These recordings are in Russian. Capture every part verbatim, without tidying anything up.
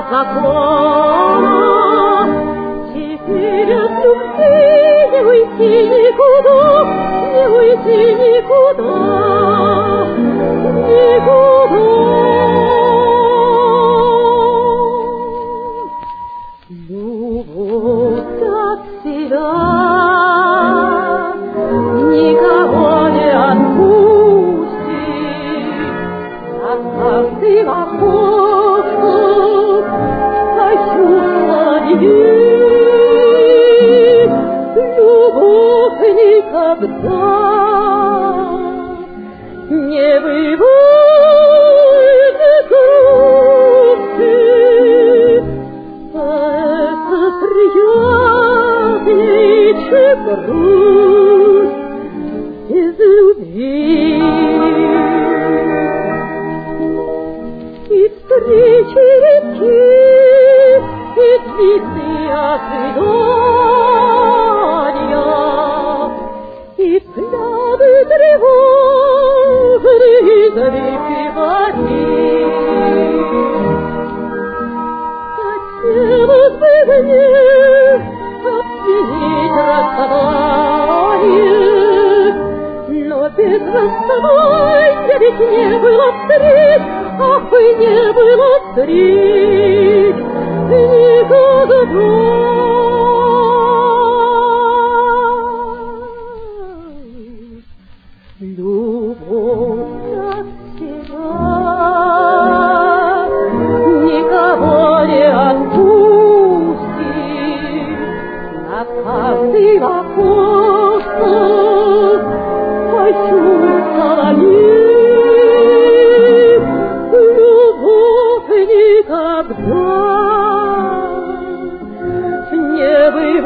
закона. Теперь от любви не уйти никуда, не уйти никуда, никуда. Любовь так себя никого не отпустит, от каждый вокруг почувства любви. Любовь никогда не бывает грусти, это приятней, чем грусть без любви. И встречи редки, и длинны ожидания, и взгляды тревожные запевали. Хотелось бы мне обвинить расставание, но без расставания ведь не было встреч, ах, и не было встреч никогда. Любовь от тебя никого не отпустит, на каждый вопрос почувствовали. Любовь никогда не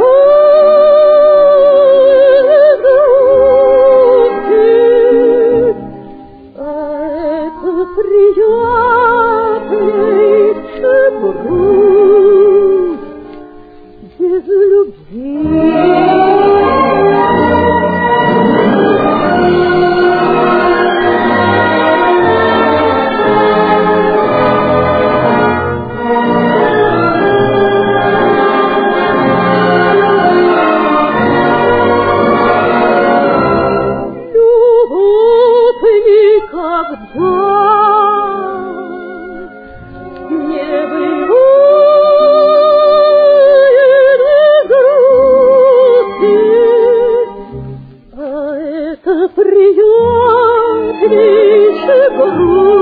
бывает грусти, а это приятней, чем грусть без любви. Приятнейший грусть